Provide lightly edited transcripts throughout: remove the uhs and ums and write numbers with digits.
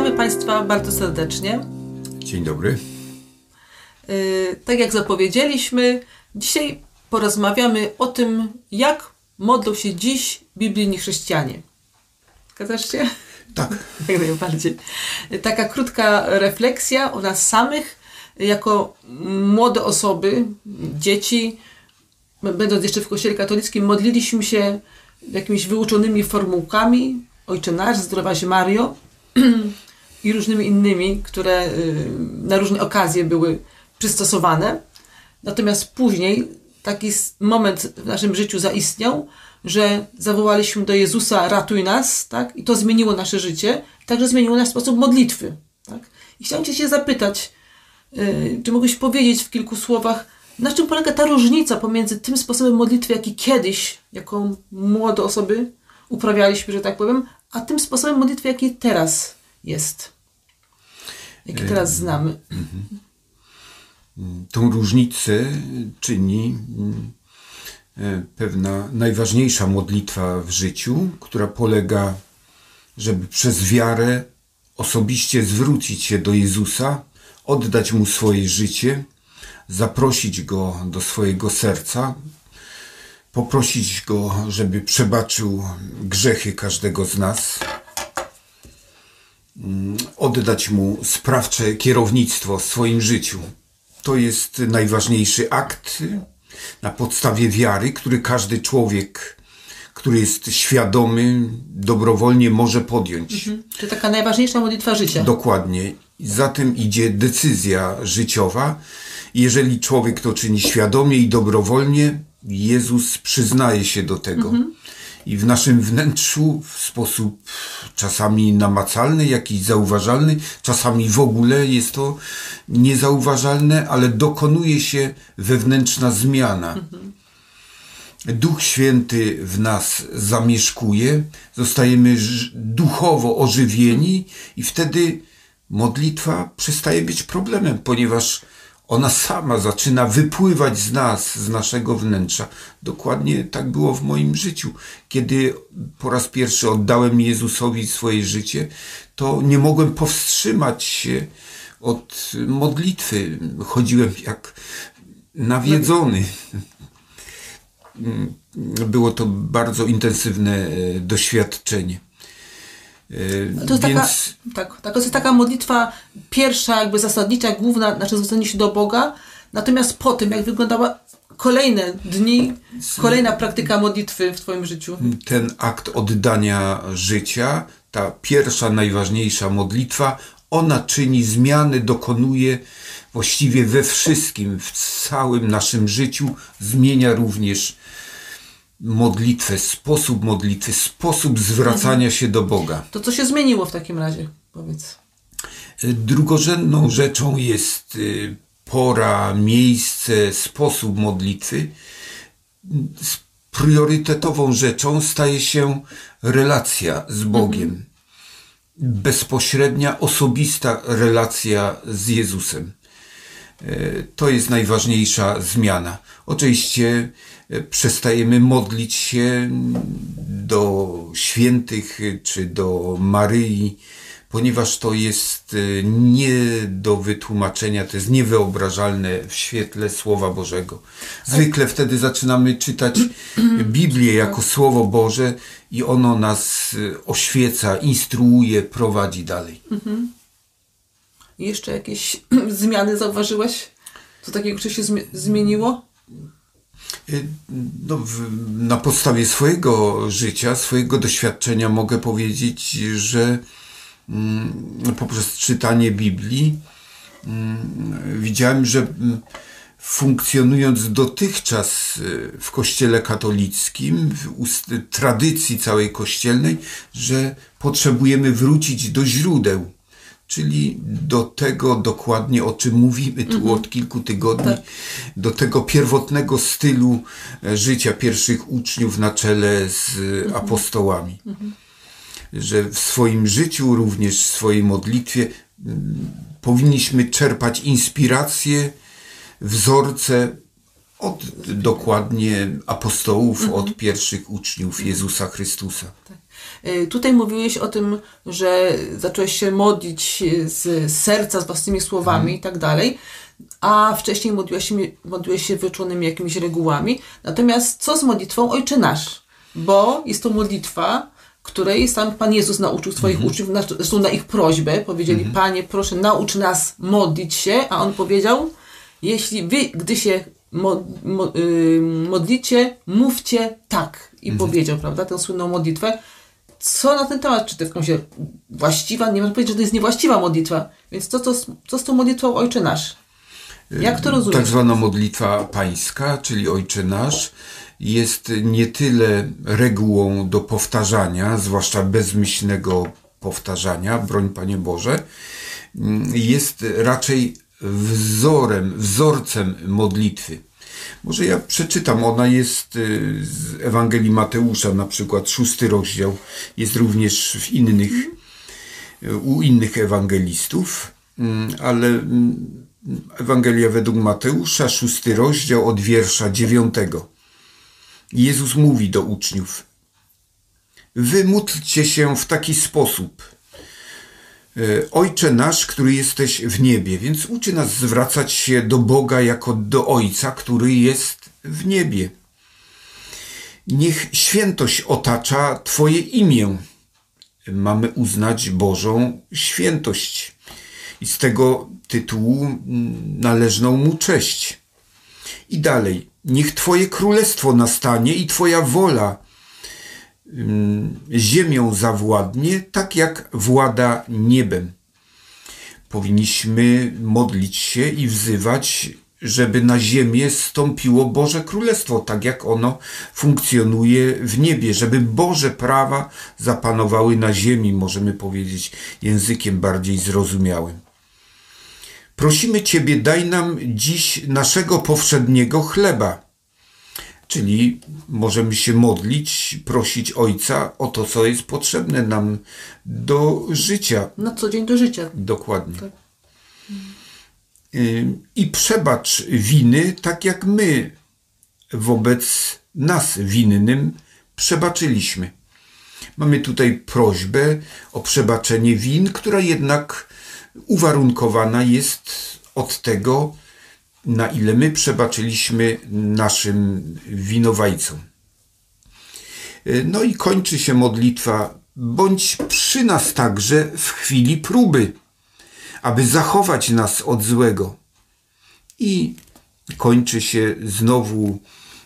Witamy Państwa bardzo serdecznie. Dzień dobry. Tak jak zapowiedzieliśmy, dzisiaj porozmawiamy o tym, jak modlą się dziś biblijni chrześcijanie. Zgadzasz się? Tak. Jak najbardziej. Taka krótka refleksja o nas samych, jako młode osoby, dzieci. Będąc jeszcze w Kościele katolickim, modliliśmy się jakimiś wyuczonymi formułkami, Ojcze Nasz, Zdrowaś Mario i różnymi innymi, które na różne okazje były przystosowane. Natomiast później taki moment w naszym życiu zaistniał, że zawołaliśmy do Jezusa: ratuj nas, tak? I to zmieniło nasze życie, także zmieniło nasz sposób modlitwy, tak? I chciałam Cię zapytać, czy mogłeś powiedzieć w kilku słowach, na czym polega ta różnica pomiędzy tym sposobem modlitwy, jaki kiedyś, jako młode osoby uprawialiśmy, że tak powiem, a tym sposobem modlitwy, jaki teraz jest, jaki teraz znamy. Tą różnicę czyni pewna najważniejsza modlitwa w życiu, która polega, żeby przez wiarę osobiście zwrócić się do Jezusa, oddać Mu swoje życie, zaprosić Go do swojego serca, poprosić Go, żeby przebaczył grzechy każdego z nas, oddać Mu sprawcze kierownictwo w swoim życiu. To jest najważniejszy akt na podstawie wiary, który każdy człowiek, który jest świadomy, dobrowolnie może podjąć. To taka najważniejsza modlitwa życia. Dokładnie. Za tym idzie decyzja życiowa. Jeżeli człowiek to czyni świadomie i dobrowolnie, Jezus przyznaje się do tego. I w naszym wnętrzu w sposób czasami namacalny, jakiś zauważalny, czasami w ogóle jest to niezauważalne, ale dokonuje się wewnętrzna zmiana. Duch Święty w nas zamieszkuje, zostajemy duchowo ożywieni i wtedy modlitwa przestaje być problemem, ponieważ ona sama zaczyna wypływać z nas, z naszego wnętrza. Dokładnie tak było w moim życiu. Kiedy po raz pierwszy oddałem Jezusowi swoje życie, to nie mogłem powstrzymać się od modlitwy. Chodziłem jak nawiedzony. Było to bardzo intensywne doświadczenie. To jest taka modlitwa pierwsza, jakby zasadnicza, główna, nasze zwrócenie się do Boga. Natomiast po tym, jak wyglądała kolejne dni, kolejna praktyka modlitwy w Twoim życiu? Ten akt oddania życia, ta pierwsza, najważniejsza modlitwa, ona czyni zmiany, dokonuje właściwie we wszystkim, w całym naszym życiu, zmienia również modlitwę, sposób zwracania się do Boga. To co się zmieniło w takim razie? Powiedz. Drugorzędną rzeczą jest pora, miejsce, sposób modlitwy. Priorytetową rzeczą staje się relacja z Bogiem. Bezpośrednia, osobista relacja z Jezusem. To jest najważniejsza zmiana. Oczywiście przestajemy modlić się do świętych czy do Maryi, ponieważ to jest nie do wytłumaczenia, to jest niewyobrażalne w świetle Słowa Bożego. Zwykle wtedy zaczynamy czytać Biblię jako Słowo Boże i ono nas oświeca, instruuje, prowadzi dalej. I jeszcze jakieś zmiany zauważyłeś? Co takiego się zmieniło? Na podstawie swojego życia, swojego doświadczenia mogę powiedzieć, że poprzez czytanie Biblii widziałem, że funkcjonując dotychczas w Kościele katolickim, w tradycji całej kościelnej, że potrzebujemy wrócić do źródeł, czyli do tego dokładnie, o czym mówimy tu od kilku tygodni, do tego pierwotnego stylu życia pierwszych uczniów na czele z apostołami. Że w swoim życiu, również w swojej modlitwie powinniśmy czerpać inspiracje, wzorce od dokładnie apostołów, od pierwszych uczniów Jezusa Chrystusa. Tak. Tutaj mówiłeś o tym, że zacząłeś się modlić z serca, z własnymi słowami i tak dalej, a wcześniej modliłeś się wyczuonymi jakimiś regułami. Natomiast co z modlitwą Ojcze Nasz? Bo jest to modlitwa, której sam Pan Jezus nauczył swoich uczniów, zresztą na ich prośbę. Powiedzieli, Panie, proszę, naucz nas modlić się, a On powiedział, jeśli wy, gdy się modlicie, mówcie tak. I powiedział, prawda, tę słynną modlitwę. Co na ten temat? Czy to jest jakąś właściwa? Nie można powiedzieć, że to jest niewłaściwa modlitwa. Więc co z tą modlitwą Ojcze Nasz? Jak to rozumiesz? Tak zwana modlitwa pańska, czyli Ojcze Nasz, jest nie tyle regułą do powtarzania, zwłaszcza bezmyślnego powtarzania, broń Panie Boże, jest raczej wzorcem modlitwy. Może ja przeczytam, ona jest z Ewangelii Mateusza, na przykład 6 rozdział, jest również u innych ewangelistów, ale Ewangelia według Mateusza, 6 rozdział od wiersza 9. Jezus mówi do uczniów: wy módlcie się w taki sposób: Ojcze nasz, który jesteś w niebie. Więc uczy nas zwracać się do Boga jako do Ojca, który jest w niebie. Niech świętość otacza Twoje imię. Mamy uznać Bożą świętość i z tego tytułu należną Mu cześć. I dalej. Niech Twoje królestwo nastanie i Twoja wola ziemią zawładnie, tak jak włada niebem. Powinniśmy modlić się i wzywać, żeby na ziemię zstąpiło Boże Królestwo, tak jak ono funkcjonuje w niebie, żeby Boże prawa zapanowały na ziemi, możemy powiedzieć językiem bardziej zrozumiałym. Prosimy Ciebie, daj nam dziś naszego powszedniego chleba. Czyli możemy się modlić, prosić Ojca o to, co jest potrzebne nam do życia. Na co dzień do życia. Dokładnie. Tak. I przebacz winy, tak jak my wobec nas winnym przebaczyliśmy. Mamy tutaj prośbę o przebaczenie win, która jednak uwarunkowana jest od tego, na ile my przebaczyliśmy naszym winowajcom. No i kończy się modlitwa: bądź przy nas także w chwili próby, aby zachować nas od złego. I kończy się znowu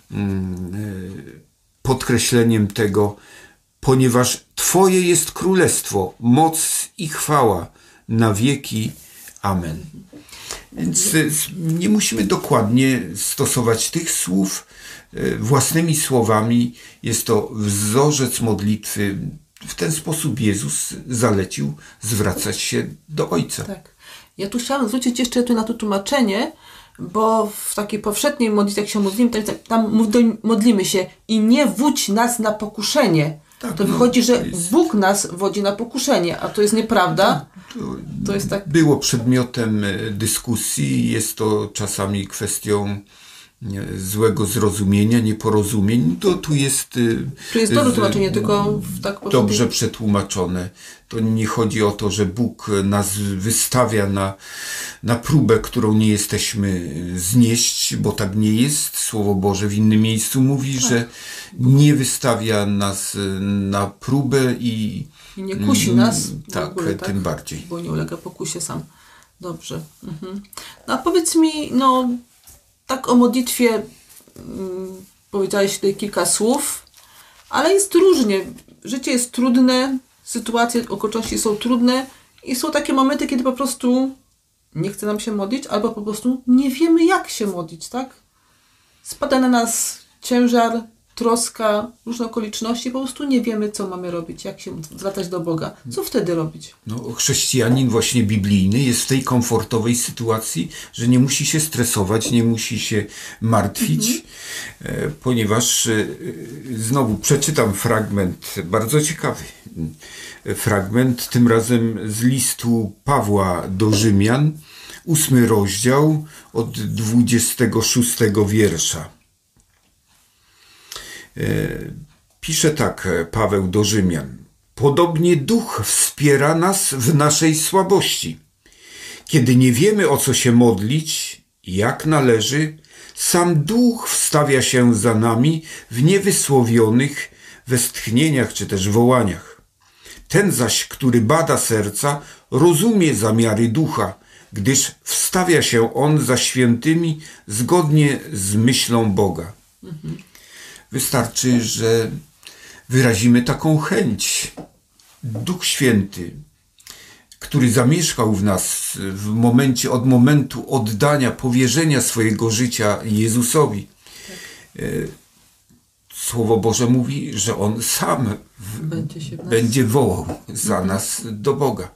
podkreśleniem tego: ponieważ Twoje jest królestwo, moc i chwała na wieki. Amen. Więc nie musimy dokładnie stosować tych słów własnymi słowami. Jest to wzorzec modlitwy. W ten sposób Jezus zalecił zwracać się do Ojca. Tak. Ja tu chciałam zwrócić jeszcze na to tłumaczenie, bo w takiej powszedniej modlitwie, jak się modlimy, tam modlimy się i nie wódź nas na pokuszenie. Tak, to wychodzi, że Bóg nas wodzi na pokuszenie, a to jest nieprawda. To jest tak. Było przedmiotem dyskusji, jest to czasami kwestią złego zrozumienia, nieporozumień. Tu jest dobre tłumaczenie, tylko tak dobrze przetłumaczone. To nie chodzi o to, że Bóg nas wystawia na próbę, którą nie jesteśmy znieść, bo tak nie jest. Słowo Boże w innym miejscu mówi, że nie wystawia nas na próbę i nie kusi nas. Tak, ogóle, tym bardziej. Bo nie ulega pokusie sam. Dobrze. No a powiedz mi, tak o modlitwie powiedziałeś tutaj kilka słów, ale jest różnie. Życie jest trudne, sytuacje, okoliczności są trudne i są takie momenty, kiedy po prostu nie chce nam się modlić, albo po prostu nie wiemy, jak się modlić, tak? Spada na nas ciężar, troska, różne okoliczności, po prostu nie wiemy, co mamy robić, jak się zwracać do Boga. Co wtedy robić? Chrześcijanin właśnie biblijny jest w tej komfortowej sytuacji, że nie musi się stresować, nie musi się martwić, ponieważ znowu przeczytam fragment, bardzo ciekawy fragment, tym razem z listu Pawła do Rzymian, 8 rozdział od 26 wiersza. Pisze tak Paweł do Rzymian. Podobnie Duch wspiera nas w naszej słabości. Kiedy nie wiemy, o co się modlić, jak należy, sam Duch wstawia się za nami w niewysłowionych westchnieniach czy też wołaniach. Ten zaś, który bada serca, rozumie zamiary Ducha, gdyż wstawia się on za świętymi zgodnie z myślą Boga. Wystarczy, że wyrazimy taką chęć. Duch Święty, który zamieszkał w nas od momentu oddania, powierzenia swojego życia Jezusowi. Słowo Boże mówi, że On sam będzie wołał za nas do Boga.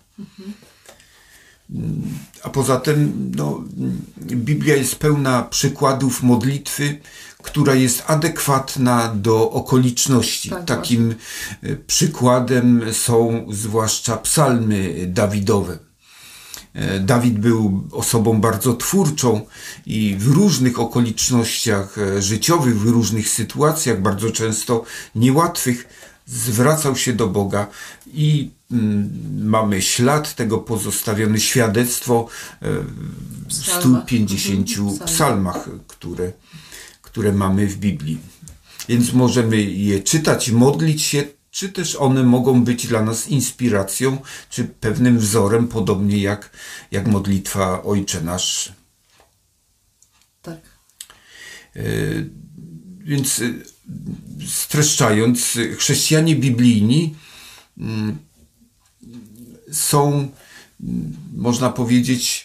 A poza tym Biblia jest pełna przykładów modlitwy, która jest adekwatna do okoliczności. Takim przykładem są zwłaszcza psalmy Dawidowe. Dawid był osobą bardzo twórczą i w różnych okolicznościach życiowych, w różnych sytuacjach, bardzo często niełatwych, zwracał się do Boga i mamy ślad tego pozostawiony, świadectwo w 150 psalmach, które mamy w Biblii. Więc możemy je czytać, modlić się, czy też one mogą być dla nas inspiracją, czy pewnym wzorem, podobnie jak modlitwa Ojcze Nasz. Tak. Więc streszczając, chrześcijanie biblijni są, można powiedzieć,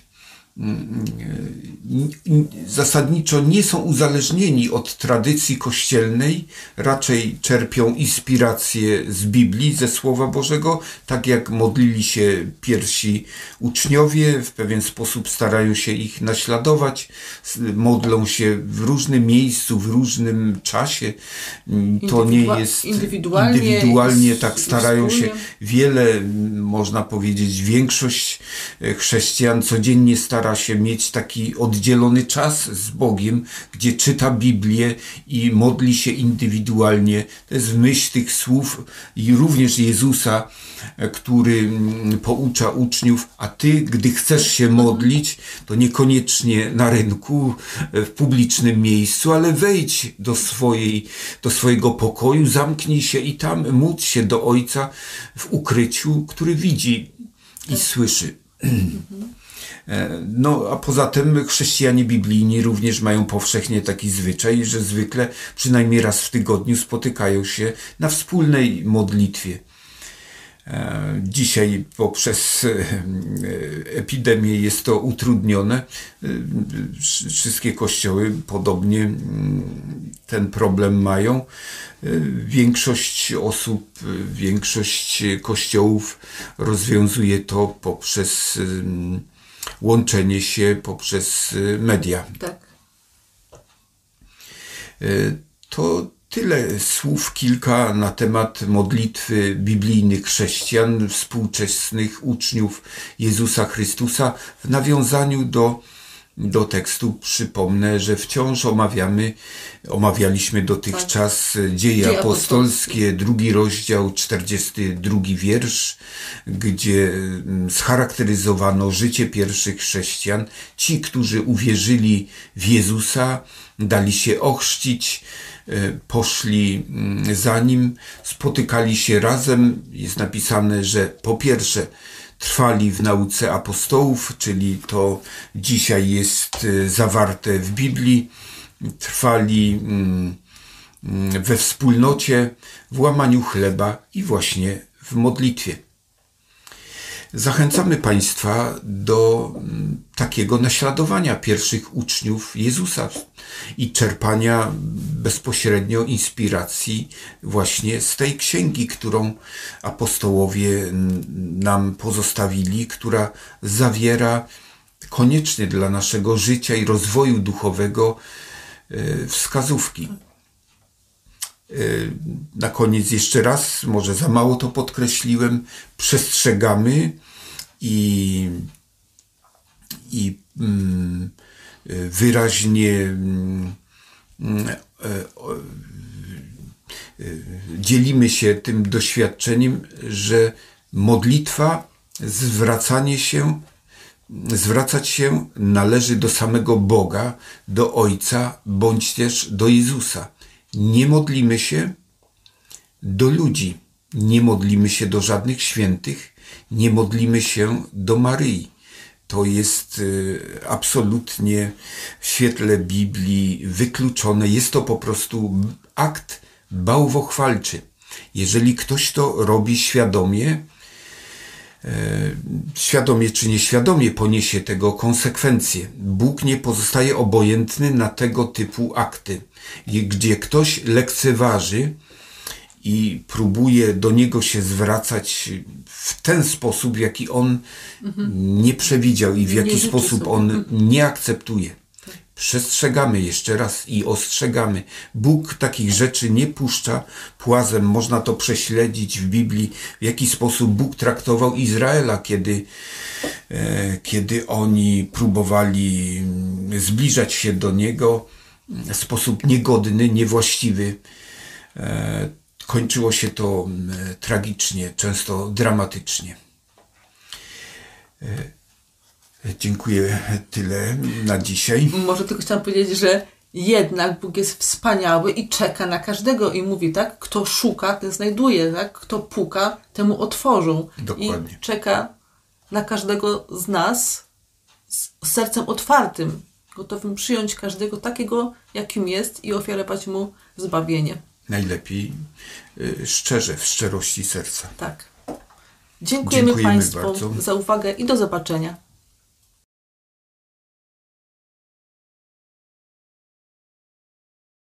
zasadniczo nie są uzależnieni od tradycji kościelnej, raczej czerpią inspirację z Biblii, ze Słowa Bożego, tak jak modlili się pierwsi uczniowie, w pewien sposób starają się ich naśladować, modlą się w różnym miejscu, w różnym czasie. To nie jest indywidualnie, tak starają się wiele, można powiedzieć, większość chrześcijan codziennie stara się mieć taki oddzielony czas z Bogiem, gdzie czyta Biblię i modli się indywidualnie. To jest w myśl tych słów i również Jezusa, który poucza uczniów, a ty, gdy chcesz się modlić, to niekoniecznie na rynku, w publicznym miejscu, ale wejdź do swojego pokoju, zamknij się i tam módl się do Ojca w ukryciu, który widzi i słyszy. A poza tym chrześcijanie biblijni również mają powszechnie taki zwyczaj, że zwykle przynajmniej raz w tygodniu spotykają się na wspólnej modlitwie. Dzisiaj poprzez epidemię jest to utrudnione. Wszystkie kościoły podobnie ten problem mają. Większość osób, większość kościołów rozwiązuje to poprzez łączenie się, poprzez media. Tak. To tyle słów, kilka na temat modlitwy biblijnych chrześcijan, współczesnych uczniów Jezusa Chrystusa. W nawiązaniu do tekstu przypomnę, że wciąż omawialiśmy dotychczas Dzieje apostolskie, 2 rozdział, 42 wiersz, gdzie scharakteryzowano życie pierwszych chrześcijan. Ci, którzy uwierzyli w Jezusa, dali się ochrzcić, poszli za Nim, spotykali się razem. Jest napisane, że po pierwsze trwali w nauce apostołów, czyli to dzisiaj jest zawarte w Biblii, trwali we wspólnocie, w łamaniu chleba i właśnie w modlitwie. Zachęcamy Państwa do takiego naśladowania pierwszych uczniów Jezusa i czerpania bezpośrednio inspiracji właśnie z tej księgi, którą apostołowie nam pozostawili, która zawiera koniecznie dla naszego życia i rozwoju duchowego wskazówki. Na koniec jeszcze raz, może za mało to podkreśliłem, przestrzegamy i dzielimy się tym doświadczeniem, że modlitwa, zwracać się należy do samego Boga, do Ojca, bądź też do Jezusa. Nie modlimy się do ludzi, nie modlimy się do żadnych świętych, nie modlimy się do Maryi. To jest absolutnie w świetle Biblii wykluczone. Jest to po prostu akt bałwochwalczy. Jeżeli ktoś to robi świadomie czy nieświadomie poniesie tego konsekwencje. Bóg nie pozostaje obojętny na tego typu akty, gdzie ktoś lekceważy i próbuje do niego się zwracać w ten sposób, w jaki on nie przewidział i w jaki sposób on nie akceptuje. Przestrzegamy jeszcze raz i ostrzegamy. Bóg takich rzeczy nie puszcza płazem. Można to prześledzić w Biblii, w jaki sposób Bóg traktował Izraela, kiedy oni próbowali zbliżać się do Niego w sposób niegodny, niewłaściwy. Kończyło się to tragicznie, często dramatycznie. Dziękuję, tyle na dzisiaj. Może tylko chciałam powiedzieć, że jednak Bóg jest wspaniały i czeka na każdego i mówi, tak, kto szuka, ten znajduje, tak, kto puka, temu otworzą. Dokładnie. I czeka na każdego z nas z sercem otwartym, gotowym przyjąć każdego takiego, jakim jest i ofiarować mu zbawienie. Najlepiej szczerze, w szczerości serca. Tak. Dziękujemy Państwu bardzo za uwagę i do zobaczenia.